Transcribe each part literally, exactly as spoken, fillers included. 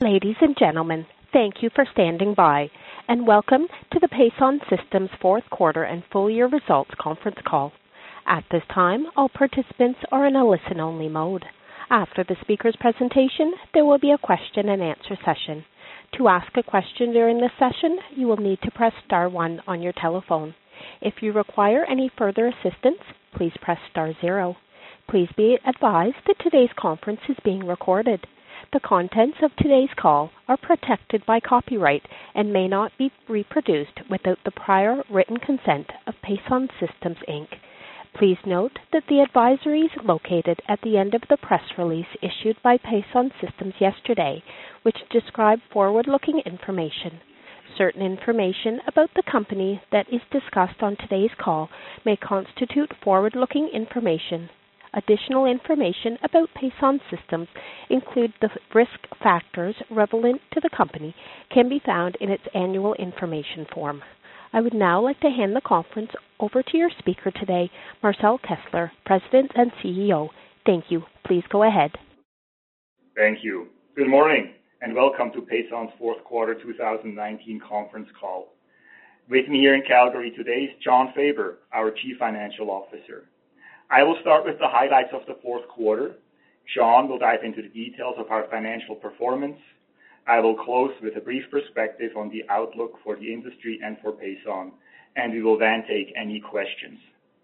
Ladies and gentlemen, thank you for standing by, and welcome to the Pason Systems fourth quarter and full year results conference call. At this time, all participants are in a listen-only mode. After the speaker's presentation, there will be a question and answer session. To ask a question during this session, you will need to press star one on your telephone. If you require any further assistance, please press star zero. Please be advised that today's conference is being recorded. The contents of today's call are protected by copyright and may not be reproduced without the prior written consent of Pason Systems, Incorporated. Please note that the advisories located at the end of the press release issued by Pason Systems yesterday, which describe forward-looking information. Certain information about the company that is discussed on today's call may constitute forward-looking information. Additional information about Pason Systems, include the risk factors relevant to the company, can be found in its annual information form. I would now like to hand the conference over to your speaker today, Marcel Kessler, President and C E O. Thank you. Please go ahead. Thank you. Good morning and welcome to Pason's fourth quarter two thousand nineteen conference call. With me here in Calgary today is Jon Faber, our Chief Financial Officer. I will start with the highlights of the fourth quarter. Jon will dive into the details of our financial performance. I will close with a brief perspective on the outlook for the industry and for Pason, and we will then take any questions.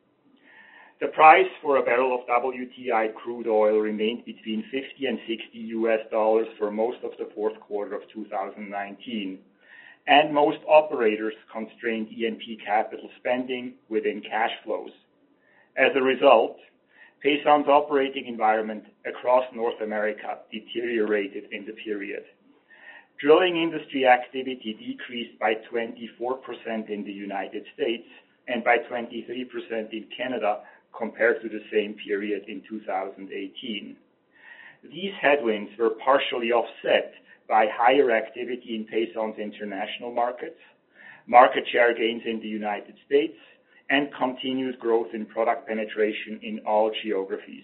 The price for a barrel of W T I crude oil remained between fifty and sixty U S dollars for most of the fourth quarter of two thousand nineteen, and most operators constrained E and P capital spending within cash flows. As a result, Pason's operating environment across North America deteriorated in the period. Drilling industry activity decreased by twenty-four percent in the United States and by twenty-three percent in Canada compared to the same period in two thousand eighteen. These headwinds were partially offset by higher activity in Pason's international markets, market share gains in the United States, and continued growth in product penetration in all geographies.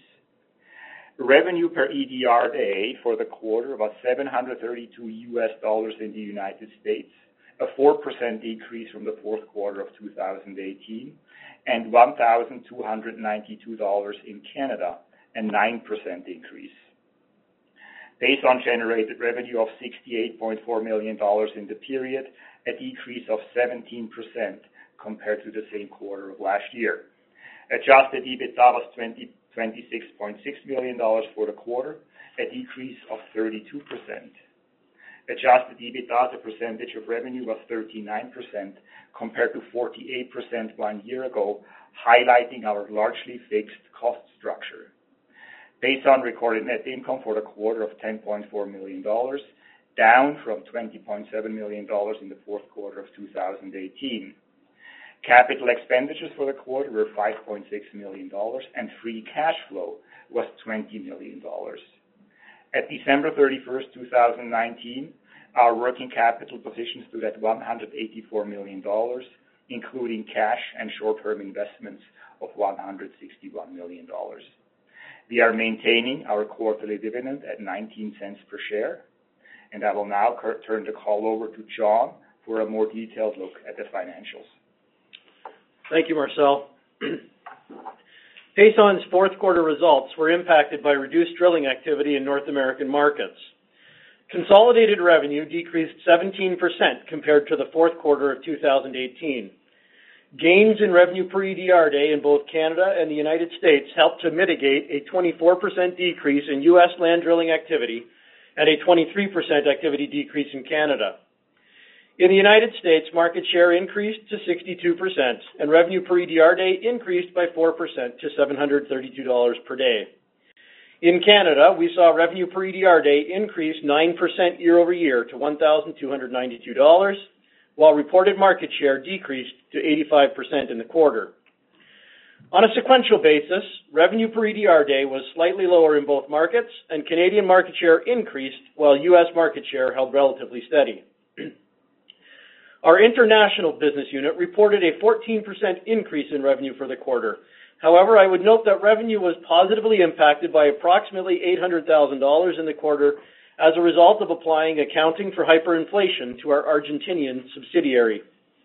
Revenue per E D R day for the quarter was seven hundred thirty-two U S dollars in the United States, a four percent decrease from the fourth quarter of two thousand eighteen, and one thousand two hundred ninety-two dollars in Canada, a nine percent increase. Pason generated revenue of sixty-eight point four million dollars in the period, a decrease of seventeen percent compared to the same quarter of last year. Adjusted EBITDA was twenty-six point six million dollars for the quarter, a decrease of thirty-two percent. Adjusted EBITDA as a percentage of revenue was thirty-nine percent compared to forty-eight percent one year ago, highlighting our largely fixed cost structure. Pason recorded net income for the quarter of ten point four million dollars, down from twenty point seven million dollars in the fourth quarter of two thousand eighteen. Capital expenditures for the quarter were five point six million dollars, and free cash flow was twenty million dollars. At December thirty-first, two thousand nineteen, our working capital position stood at one hundred eighty-four million dollars, including cash and short-term investments of one hundred sixty-one million dollars. We are maintaining our quarterly dividend at nineteen cents per share, and I will now turn the call over to Jon for a more detailed look at the financials. Thank you, Marcel. Pason's fourth quarter results were impacted by reduced drilling activity in North American markets. Consolidated revenue decreased seventeen percent compared to the fourth quarter of two thousand eighteen. Gains in revenue per E D R day in both Canada and the United States helped to mitigate a twenty-four percent decrease in U S land drilling activity and a twenty-three percent activity decrease in Canada. In the United States, market share increased to sixty-two percent, and revenue per E D R day increased by four percent to seven hundred thirty-two dollars per day. In Canada, we saw revenue per E D R day increase nine percent year over year to one thousand two hundred ninety-two dollars, while reported market share decreased to eighty-five percent in the quarter. On a sequential basis, revenue per E D R day was slightly lower in both markets, and Canadian market share increased while U S market share held relatively steady. Our international business unit reported a fourteen percent increase in revenue for the quarter. However, I would note that revenue was positively impacted by approximately eight hundred thousand dollars in the quarter as a result of applying accounting for hyperinflation to our Argentinian subsidiary.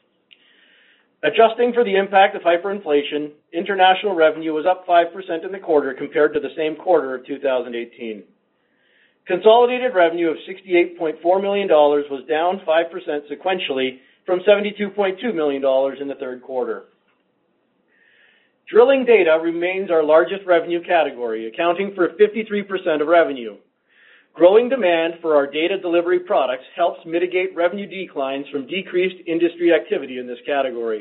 Adjusting for the impact of hyperinflation, international revenue was up five percent in the quarter compared to the same quarter of two thousand eighteen. Consolidated revenue of sixty-eight point four million dollars was down five percent sequentially from seventy-two point two million dollars in the third quarter. Drilling data remains our largest revenue category, accounting for fifty-three percent of revenue. Growing demand for our data delivery products helps mitigate revenue declines from decreased industry activity in this category.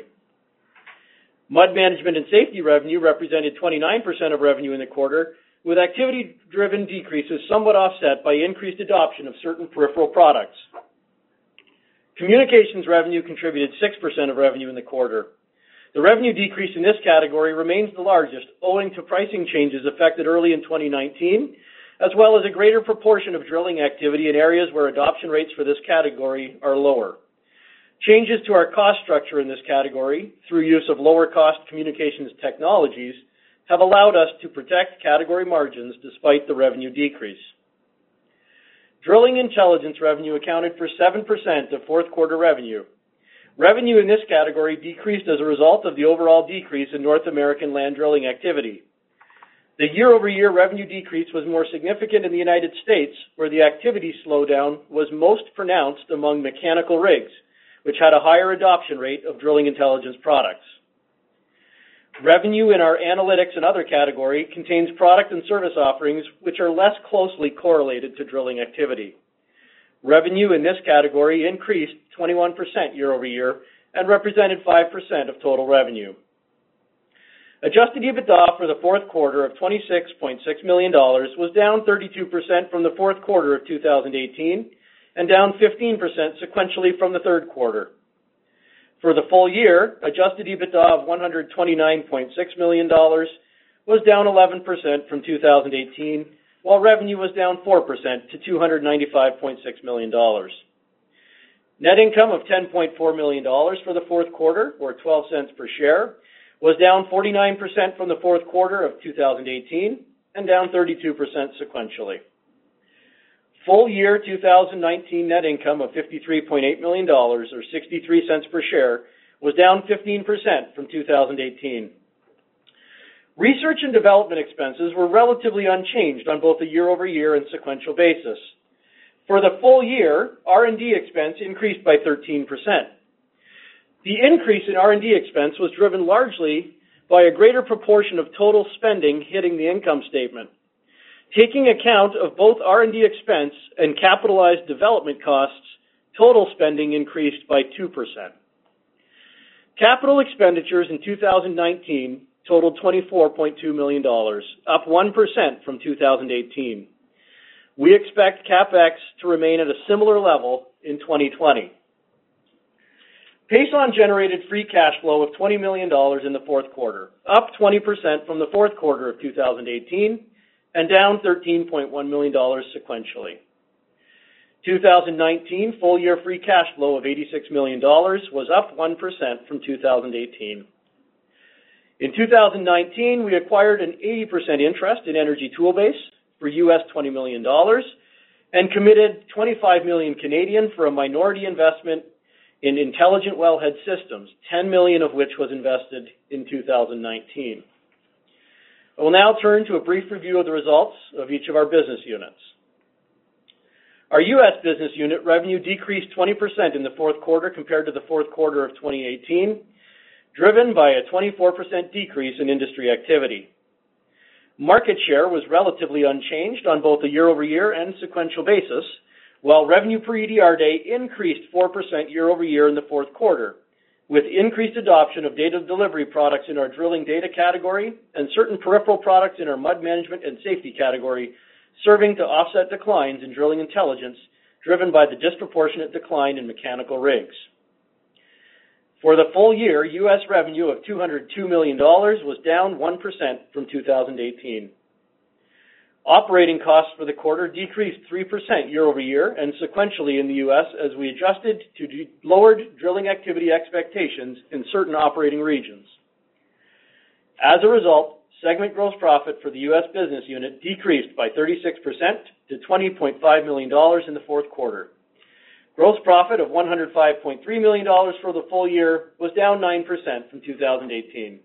Mud management and safety revenue represented twenty-nine percent of revenue in the quarter, with activity-driven decreases somewhat offset by increased adoption of certain peripheral products. Communications revenue contributed six percent of revenue in the quarter. The revenue decrease in this category remains the largest, owing to pricing changes effected early in twenty nineteen, as well as a greater proportion of drilling activity in areas where adoption rates for this category are lower. Changes to our cost structure in this category, through use of lower-cost communications technologies, have allowed us to protect category margins despite the revenue decrease. Drilling intelligence revenue accounted for seven percent of fourth quarter revenue. Revenue in this category decreased as a result of the overall decrease in North American land drilling activity. The year-over-year revenue decrease was more significant in the United States, where the activity slowdown was most pronounced among mechanical rigs, which had a higher adoption rate of drilling intelligence products. Revenue in our analytics and other category contains product and service offerings which are less closely correlated to drilling activity. Revenue in this category increased twenty-one percent year-over-year and represented five percent of total revenue. Adjusted EBITDA for the fourth quarter of twenty-six point six million dollars was down thirty-two percent from the fourth quarter of two thousand eighteen and down fifteen percent sequentially from the third quarter. For the full year, adjusted EBITDA of one hundred twenty-nine point six million dollars was down eleven percent from two thousand eighteen, while revenue was down four percent to two hundred ninety-five point six million dollars. Net income of ten point four million dollars for the fourth quarter, or twelve cents per share, was down forty-nine percent from the fourth quarter of two thousand eighteen and down thirty-two percent sequentially. Full year two thousand nineteen net income of fifty-three point eight million dollars, or sixty-three cents per share, was down fifteen percent from two thousand eighteen. Research and development expenses were relatively unchanged on both a year-over-year and sequential basis. For the full year, R and D expense increased by thirteen percent. The increase in R and D expense was driven largely by a greater proportion of total spending hitting the income statement. Taking account of both R and D expense and capitalized development costs, total spending increased by two percent. Capital expenditures in two thousand nineteen totaled twenty-four point two million dollars, up one percent from two thousand eighteen. We expect CapEx to remain at a similar level in twenty twenty. Pason generated free cash flow of twenty million dollars in the fourth quarter, up twenty percent from the fourth quarter of two thousand eighteen and down thirteen point one million dollars sequentially. two thousand nineteen full-year free cash flow of eighty-six million dollars was up one percent from two thousand eighteen. In two thousand nineteen, we acquired an eighty percent interest in Energy Toolbase for U S twenty million dollars and committed twenty-five million dollars Canadian for a minority investment in Intelligent Wellhead Systems, ten million dollars of which was invested in two thousand nineteen. I will now turn to a brief review of the results of each of our business units. Our U S business unit revenue decreased twenty percent in the fourth quarter compared to the fourth quarter of twenty eighteen, driven by a twenty-four percent decrease in industry activity. Market share was relatively unchanged on both a year-over-year and sequential basis, while revenue per E D R day increased four percent year-over-year in the fourth quarter, with increased adoption of data delivery products in our drilling data category and certain peripheral products in our mud management and safety category, serving to offset declines in drilling intelligence driven by the disproportionate decline in mechanical rigs. For the full year, U S revenue of two hundred two million dollars was down one percent from two thousand eighteen. Operating costs for the quarter decreased three percent year-over-year and sequentially in the U S as we adjusted to de- lowered drilling activity expectations in certain operating regions. As a result, segment gross profit for the U S business unit decreased by thirty-six percent to twenty point five million dollars in the fourth quarter. Gross profit of one hundred five point three million dollars for the full year was down nine percent from two thousand eighteen.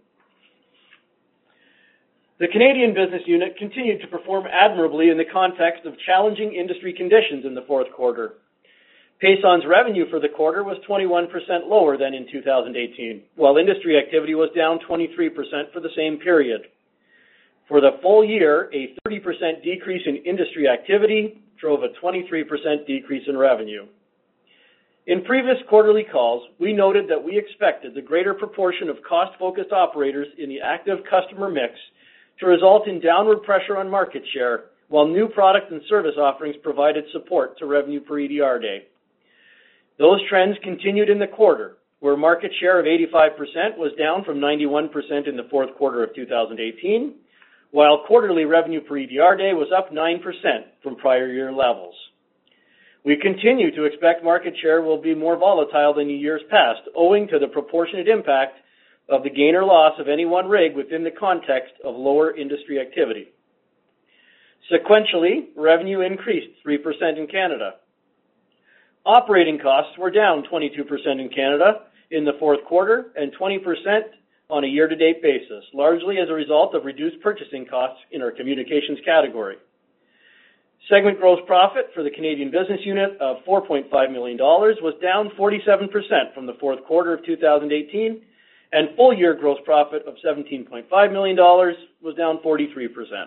The Canadian business unit continued to perform admirably in the context of challenging industry conditions in the fourth quarter. Pason's revenue for the quarter was twenty-one percent lower than in two thousand eighteen, while industry activity was down twenty-three percent for the same period. For the full year, a thirty percent decrease in industry activity drove a twenty-three percent decrease in revenue. In previous quarterly calls, we noted that we expected the greater proportion of cost-focused operators in the active customer mix to result in downward pressure on market share, while new product and service offerings provided support to revenue per E D R day. Those trends continued in the quarter, where market share of eighty-five percent was down from ninety-one percent in the fourth quarter of two thousand eighteen, while quarterly revenue per E D R day was up nine percent from prior year levels. We continue to expect market share will be more volatile than in years past, owing to the proportionate impact of the gain or loss of any one rig within the context of lower industry activity. Sequentially, revenue increased three percent in Canada. Operating costs were down twenty-two percent in Canada in the fourth quarter and twenty percent on a year-to-date basis, largely as a result of reduced purchasing costs in our communications category. Segment gross profit for the Canadian business unit of four point five million dollars was down forty-seven percent from the fourth quarter of two thousand eighteen, and full-year gross profit of seventeen point five million dollars was down forty-three percent.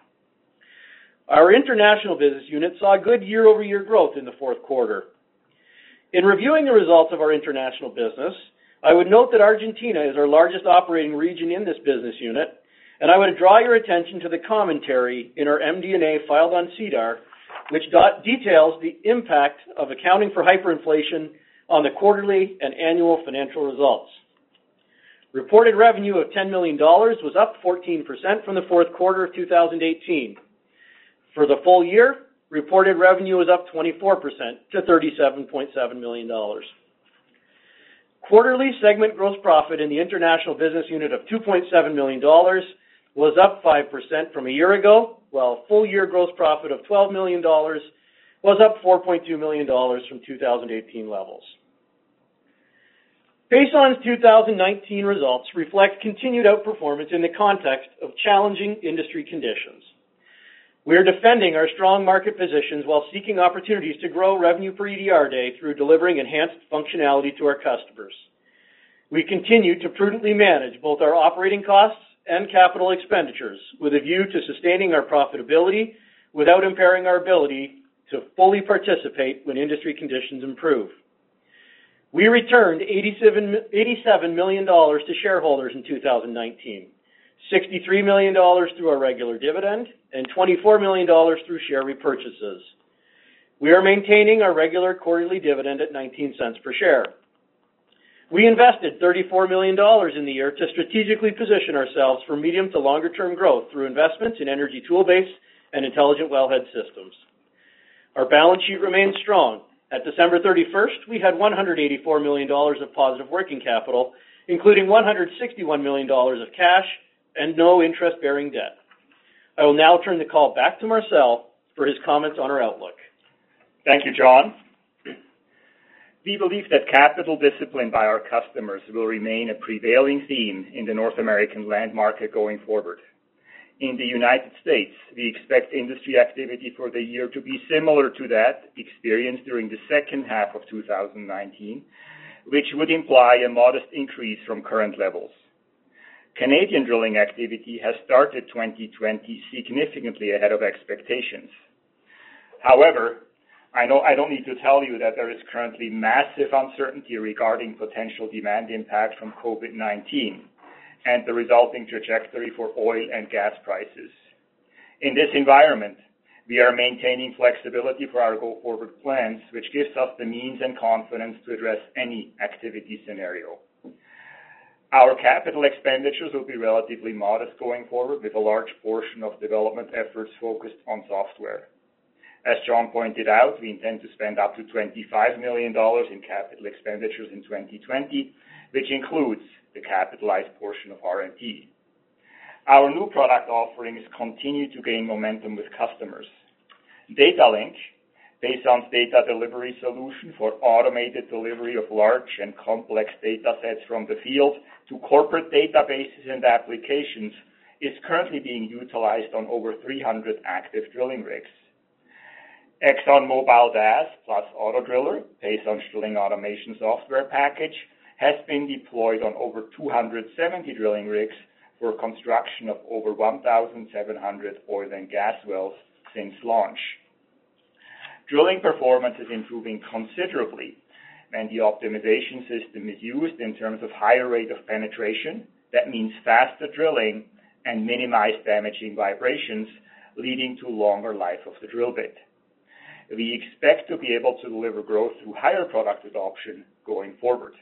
Our international business unit saw good year-over-year growth in the fourth quarter. In reviewing the results of our international business, I would note that Argentina is our largest operating region in this business unit, and I would draw your attention to the commentary in our M D and A filed on SEDAR, which details the impact of accounting for hyperinflation on the quarterly and annual financial results. Reported revenue of ten million dollars was up fourteen percent from the fourth quarter of two thousand eighteen. For the full year, reported revenue was up twenty-four percent to thirty-seven point seven million dollars. Quarterly segment gross profit in the international business unit of two point seven million dollars was up five percent from a year ago, while full-year gross profit of twelve million dollars was up four point two million dollars from two thousand eighteen levels. Pason's two thousand nineteen results reflect continued outperformance in the context of challenging industry conditions. We are defending our strong market positions while seeking opportunities to grow revenue per E D R day through delivering enhanced functionality to our customers. We continue to prudently manage both our operating costs and capital expenditures with a view to sustaining our profitability without impairing our ability to fully participate when industry conditions improve. We returned eighty-seven million dollars to shareholders in two thousand nineteen, sixty-three million dollars through our regular dividend, and twenty-four million dollars through share repurchases. We are maintaining our regular quarterly dividend at nineteen cents per share. We invested thirty-four million dollars in the year to strategically position ourselves for medium to longer term growth through investments in energy toolbase and intelligent wellhead systems. Our balance sheet remains strong. At December thirty-first, we had one hundred eighty-four million dollars of positive working capital, including one hundred sixty-one million dollars of cash and no interest-bearing debt. I will now turn the call back to Marcel for his comments on our outlook. Thank you, John. We believe that capital discipline by our customers will remain a prevailing theme in the North American land market going forward. In the United States, we expect industry activity for the year to be similar to that experienced during the second half of two thousand nineteen, which would imply a modest increase from current levels. Canadian drilling activity has started twenty twenty significantly ahead of expectations. However, I know I don't need to tell you that there is currently massive uncertainty regarding potential demand impact from COVID nineteen and the resulting trajectory for oil and gas prices. In this environment, we are maintaining flexibility for our go-forward plans, which gives us the means and confidence to address any activity scenario. Our capital expenditures will be relatively modest going forward, with a large portion of development efforts focused on software. As John pointed out, we intend to spend up to twenty-five million dollars in capital expenditures in twenty twenty, which includes the capitalized portion of R and D. Our new product offerings continue to gain momentum with customers. DataLink, Pason's data delivery solution for automated delivery of large and complex data sets from the field to corporate databases and applications, is currently being utilized on over three hundred active drilling rigs. ExxonMobil D A S plus AutoDriller, Pason's drilling automation software package, has been deployed on over two hundred seventy drilling rigs for construction of over one thousand seven hundred oil and gas wells since launch. Drilling performance is improving considerably when the optimization system is used in terms of higher rate of penetration. That means faster drilling and minimized damaging vibrations, leading to longer life of the drill bit. We expect to be able to deliver growth through higher product adoption going forward.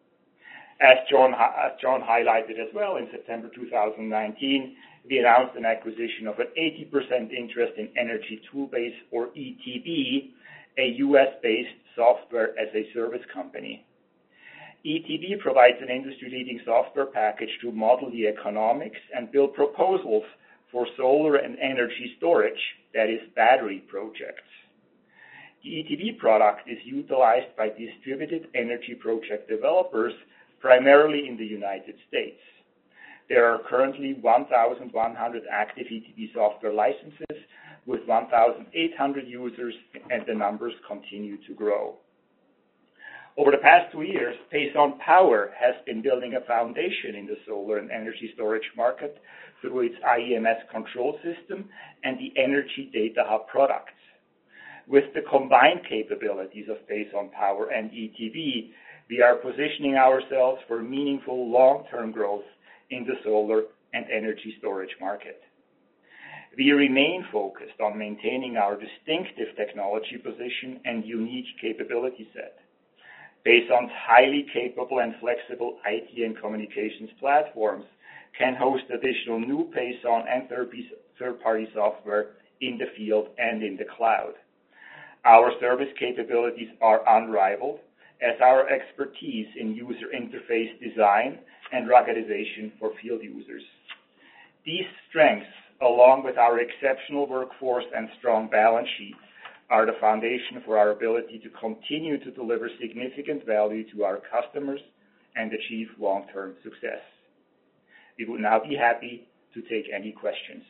As John, as John highlighted as well, in September two thousand nineteen, we announced an acquisition of an eighty percent interest in Energy Toolbase, or E T B, a U S-based software as a service company. E T B provides an industry-leading software package to model the economics and build proposals for solar and energy storage, that is, battery projects. The E T B product is utilized by distributed energy project developers primarily in the United States. There are currently one thousand one hundred active E T B software licenses with one thousand eight hundred users, and the numbers continue to grow. Over the past two years, Pason Power has been building a foundation in the solar and energy storage market through its I E M S control system and the Energy Data Hub products. With the combined capabilities of Pason Power and E T B, we are positioning ourselves for meaningful long-term growth in the solar and energy storage market. We remain focused on maintaining our distinctive technology position and unique capability set. Pason's highly capable and flexible I T and communications platforms can host additional new Pason and third-party software in the field and in the cloud. Our service capabilities are unrivaled, as our expertise in user interface design and ruggedization for field users. These strengths, along with our exceptional workforce and strong balance sheet, are the foundation for our ability to continue to deliver significant value to our customers and achieve long-term success. We would now be happy to take any questions.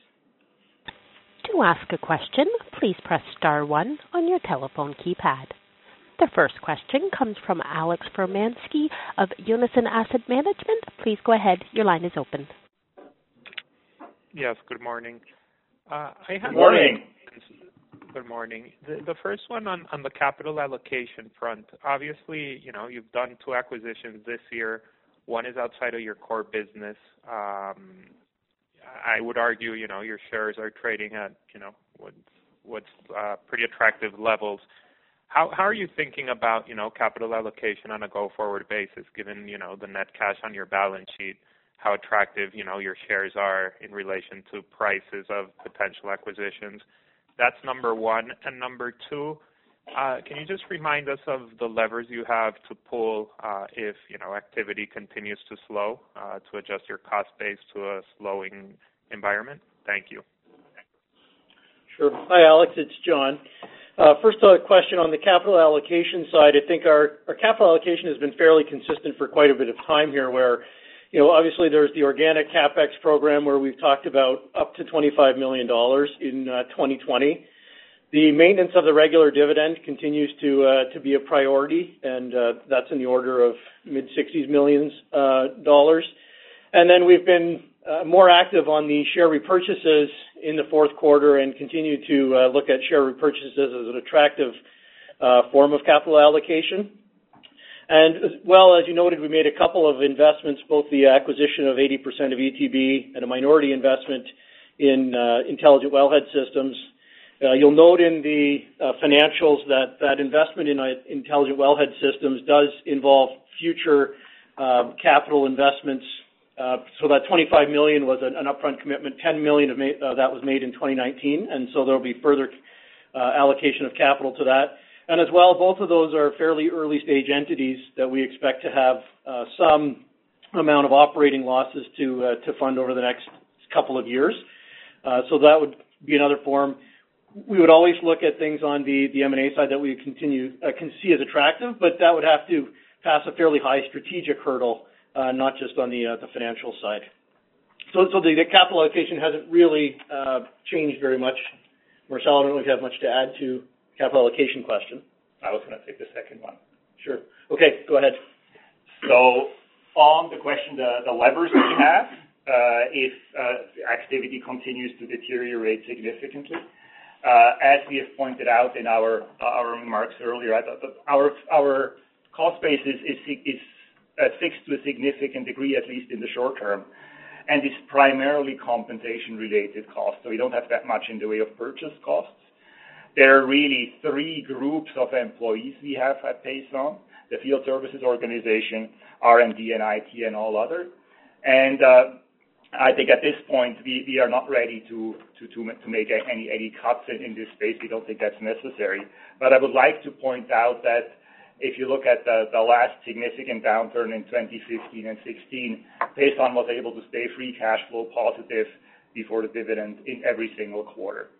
To ask a question, please press star one on your telephone keypad. The first question comes from Alex Formanski of Unison Asset Management. Please go ahead. Your line is open. Yes, good morning. Uh, I have good morning. Good morning. The, the first one on, on the capital allocation front. Obviously, you know, you've done two acquisitions this year. One is outside of your core business. Um, I would argue, you know, your shares are trading at, you know, what's, what's uh, pretty attractive levels. How how are you thinking about, you know, capital allocation on a go-forward basis, given, you know, the net cash on your balance sheet, how attractive, you know, your shares are in relation to prices of potential acquisitions? That's number one. And number two, uh, can you just remind us of the levers you have to pull uh, if, you know, activity continues to slow, uh, to adjust your cost base to a slowing environment? Thank you. Sure. Hi, Alex. It's John. Uh, first uh, question on the capital allocation side. I think our, our capital allocation has been fairly consistent for quite a bit of time here where, you know, obviously there's the organic CapEx program where we've talked about up to twenty-five million dollars in uh, twenty twenty. The maintenance of the regular dividend continues to uh, to be a priority, and uh, that's in the order of mid-sixties millions uh, dollars. And then we've been uh, more active on the share repurchases in the fourth quarter and continue to uh, look at share repurchases as an attractive uh, form of capital allocation. And as well, as you noted, we made a couple of investments, both the acquisition of eighty percent of E T B and a minority investment in uh, Intelligent Wellhead Systems. Uh, you'll note in the uh, financials that that investment in uh, Intelligent Wellhead Systems does involve future uh, capital investments. Uh, so that twenty-five million dollars was an, an upfront commitment. ten million dollars of ma- uh, that was made in twenty nineteen, and so there will be further uh, allocation of capital to that. And as well, both of those are fairly early-stage entities that we expect to have uh, some amount of operating losses to uh, to fund over the next couple of years. Uh, so that would be another form. We would always look at things on the, the M and A side that we continue uh, can see as attractive, but that would have to pass a fairly high strategic hurdle, uh, not just on the uh, the financial side. So, so the, the capital allocation hasn't really uh, changed very much. Marcel, I don't know if you have much to add to capital allocation question. I was going to take the second one. Sure. Okay, go ahead. So on the question, the, the levers that we have, uh, if uh, activity continues to deteriorate significantly, uh, as we have pointed out in our our remarks earlier, I thought that our our cost base is is, is uh, fixed to a significant degree, at least in the short term, and is primarily compensation-related costs. So we don't have that much in the way of purchase costs. There are really three groups of employees we have at Pason: the field services organization, R and D and I T, and all other. And uh, I think at this point we, we are not ready to to to, to make any any cuts in, in this space. We don't think that's necessary. But I would like to point out that if you look at the, the last significant downturn in twenty fifteen and sixteen, Pason was able to stay free cash flow positive before the dividend in every single quarter.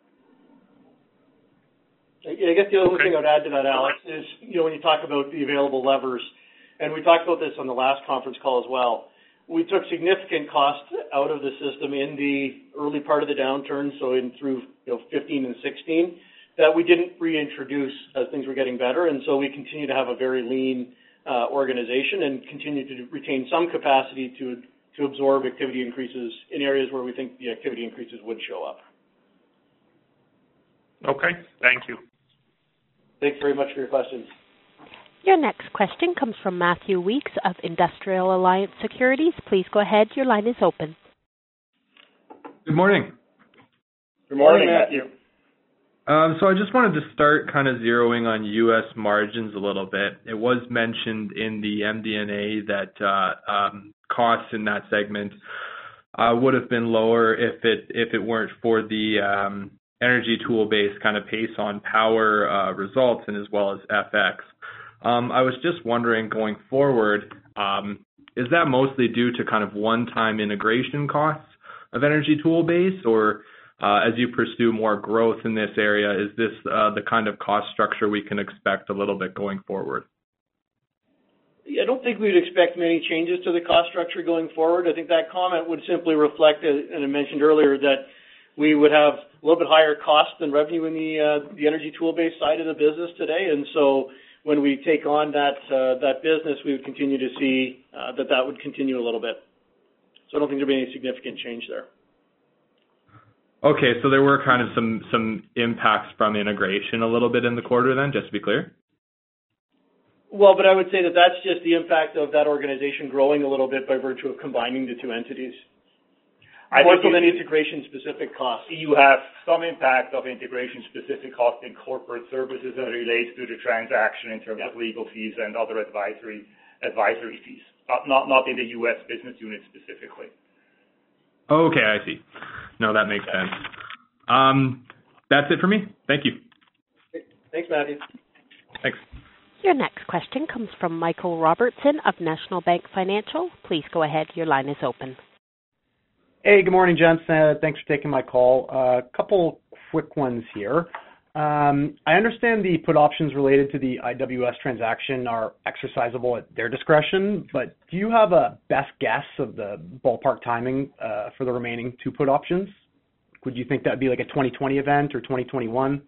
I guess the other thing I would add to that, Alex, is, you know, when you talk about the available levers, and we talked about this on the last conference call as well, we took significant costs out of the system in the early part of the downturn, so in through, you know, fifteen and sixteen, that we didn't reintroduce as things were getting better, and so we continue to have a very lean uh, organization and continue to retain some capacity to to absorb activity increases in areas where we think the activity increases would show up. Okay, thank you. Thanks very much for your questions. Your next question comes from Matthew Weeks of Industrial Alliance Securities. Please go ahead. Your line is open. Good morning. Good morning, Matthew. Um, so I just wanted to start kind of zeroing on U S margins a little bit. It was mentioned in the M D and A that uh, um, costs in that segment uh, would have been lower if it if it weren't for the um, energy tool-based kind of Pason Power uh, results, and as well as F X. Um, I was just wondering, going forward, um, is that mostly due to kind of one-time integration costs of energy tool-based, or uh, as you pursue more growth in this area, is this uh, the kind of cost structure we can expect a little bit going forward? I don't think we'd expect many changes to the cost structure going forward. I think that comment would simply reflect, and I mentioned earlier, that we would have a little bit higher cost than revenue in the uh, the energy tool-based side of the business today, and so when we take on that uh, that business, we would continue to see uh, that that would continue a little bit. So I don't think there'd be any significant change there. Okay, so there were kind of some some impacts from integration a little bit in the quarter then, just to be clear? Well, but I would say that that's just the impact of that organization growing a little bit by virtue of combining the two entities. I More so think than integration-specific costs. You have some impact of integration-specific costs in corporate services that relates to the transaction in terms yeah. of legal fees and other advisory advisory fees, not, not not in the U S business unit specifically. Okay, I see. No, that makes sense. Um, that's it for me. Thank you. Thanks, Matthew. Thanks. Your next question comes from Michael Robertson of National Bank Financial. Please go ahead. Your line is open. Hey, good morning, gents. Uh, thanks for taking my call. A uh, couple quick ones here. Um, I understand the put options related to the I W S transaction are exercisable at their discretion, but do you have a best guess of the ballpark timing uh, for the remaining two put options? Would you think that would be like a twenty twenty event or twenty twenty-one?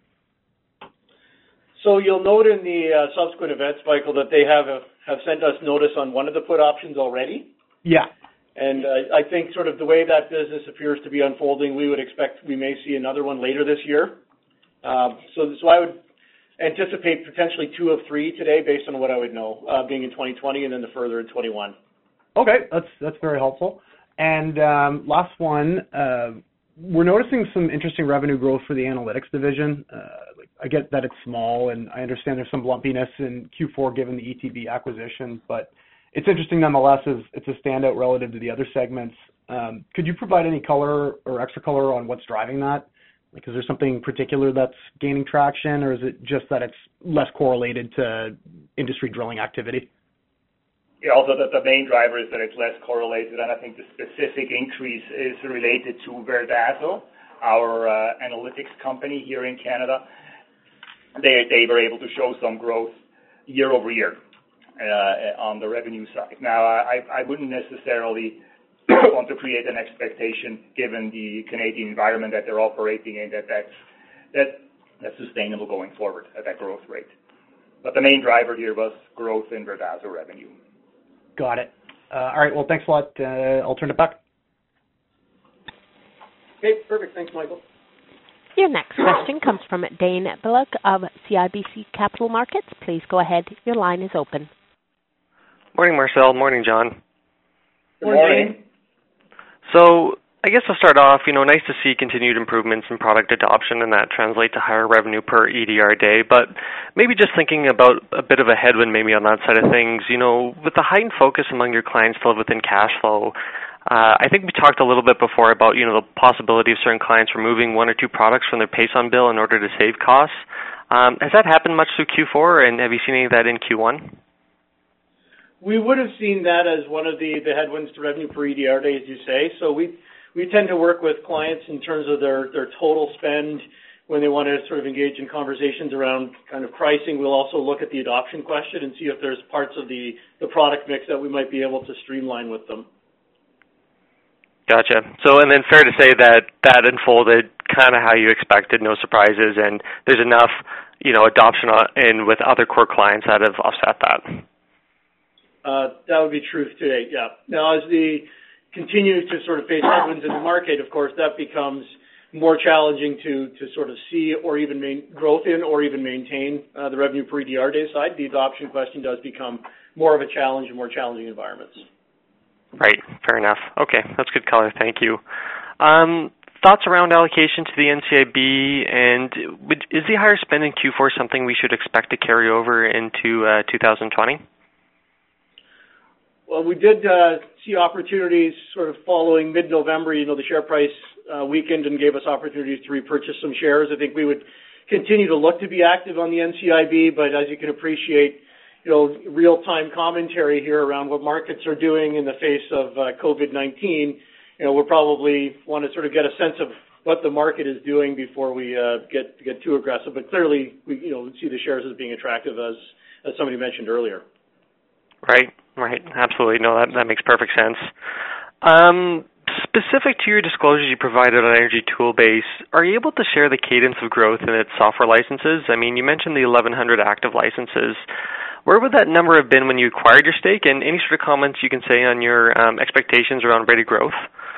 So you'll note in the uh, subsequent events, Michael, that they have a, have sent us notice on one of the put options already. Yeah. And uh, I think sort of the way that business appears to be unfolding, we would expect we may see another one later this year. Um, so, so I would anticipate potentially two of three today based on what I would know, uh, being in twenty twenty and then the further in twenty-one. Okay, that's that's very helpful. And um, last one, uh, we're noticing some interesting revenue growth for the analytics division. Uh, I get that it's small, and I understand there's some lumpiness in Q four given the E T B acquisition, but it's interesting nonetheless as it's a standout relative to the other segments. Um, could you provide any color or extra color on what's driving that? Like, is there something particular that's gaining traction, or is it just that it's less correlated to industry drilling activity? Yeah, also that the main driver is that it's less correlated, and I think the specific increase is related to Verdazo, our uh, analytics company here in Canada. They they were able to show some growth year over year uh, on the revenue side. Now, I, I wouldn't necessarily want to create an expectation, given the Canadian environment that they're operating in, that that's, that, that's sustainable going forward at that growth rate. But the main driver here was growth in Verdazo revenue. Got it. Uh, all right, well, thanks a lot. Uh, I'll turn it back. Okay, perfect. Thanks, Michael. Your next question comes from Dane Bullock of C I B C Capital Markets. Please go ahead. Your line is open. Morning, Marcel. Morning, John. Good morning. So I guess I'll start off, you know, nice to see continued improvements in product adoption and that translate to higher revenue per E D R day. But maybe just thinking about a bit of a headwind maybe on that side of things, you know, with the heightened focus among your clients to live within cash flow, Uh, I think we talked a little bit before about, you know, the possibility of certain clients removing one or two products from their Payson bill in order to save costs. Um, has that happened much through Q four, and have you seen any of that in Q one? We would have seen that as one of the, the headwinds to revenue per E D R day, as you say. So we we tend to work with clients in terms of their, their total spend when they want to sort of engage in conversations around kind of pricing. We'll also look at the adoption question and see if there's parts of the, the product mix that we might be able to streamline with them. Gotcha. So, and then fair to say that that unfolded kind of how you expected, no surprises, and there's enough, you know, adoption in with other core clients that have offset that. Uh, that would be true today, yeah. Now, as we continue to sort of face headwinds in the market, of course, that becomes more challenging to, to sort of see or even main, growth in or even maintain uh, the revenue per E D R day side. The adoption question does become more of a challenge in more challenging environments. Right, fair enough. Okay, that's good color. Thank you. Um, thoughts around allocation to the N C I B, and would, is the higher spend in Q four something we should expect to carry over into uh, two thousand twenty? Well, we did uh, see opportunities sort of following mid-November. You know, the share price uh, weakened and gave us opportunities to repurchase some shares. I think we would continue to look to be active on the N C I B, but as you can appreciate, you know, real-time commentary here around what markets are doing in the face of uh, COVID nineteen, you know, we'll probably want to sort of get a sense of what the market is doing before we uh, get get too aggressive. But clearly, we, you know, see the shares as being attractive, as as somebody mentioned earlier. Right, right, absolutely. No, that that makes perfect sense. Um, specific to your disclosures you provided on Energy Toolbase, are you able to share the cadence of growth in its software licenses? I mean, you mentioned the eleven hundred active licenses. Where would that number have been when you acquired your stake, and any sort of comments you can say on your um, expectations around rate of growth?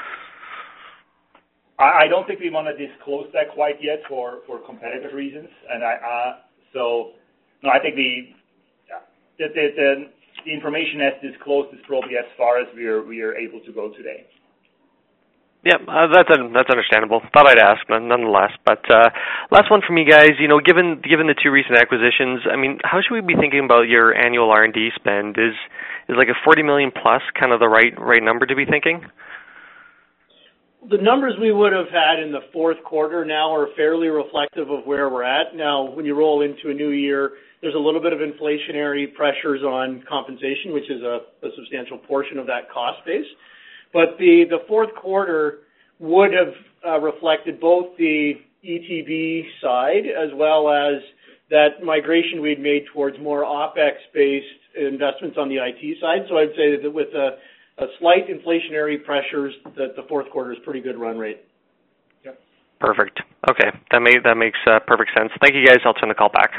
I, I don't think we want to disclose that quite yet for, for competitive reasons, and I uh, so no, I think the the, the the the information as disclosed is probably as far as we are we are able to go today. Yeah, uh, that's uh, that's understandable. Thought I'd ask, but nonetheless. But uh, last one from you guys. You know, given given the two recent acquisitions, I mean, how should we be thinking about your annual R and D spend? Is is like a forty million plus kind of the right right number to be thinking? The numbers we would have had in the fourth quarter now are fairly reflective of where we're at. Now, when you roll into a new year, there's a little bit of inflationary pressures on compensation, which is a, a substantial portion of that cost base. But the, the fourth quarter would have uh, reflected both the E T B side as well as that migration we'd made towards more OpEx-based investments on the I T side. So I'd say that with a, a slight inflationary pressures, that the fourth quarter is pretty good run rate. Yep. Perfect. Okay, that, may, that makes uh, perfect sense. Thank you, guys. I'll turn the call back.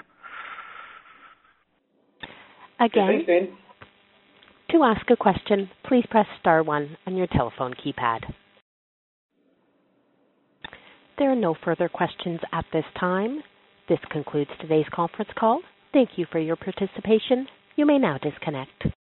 Again. Okay, thanks, Dane. To ask a question, please press star one on your telephone keypad. There are no further questions at this time. This concludes today's conference call. Thank you for your participation. You may now disconnect.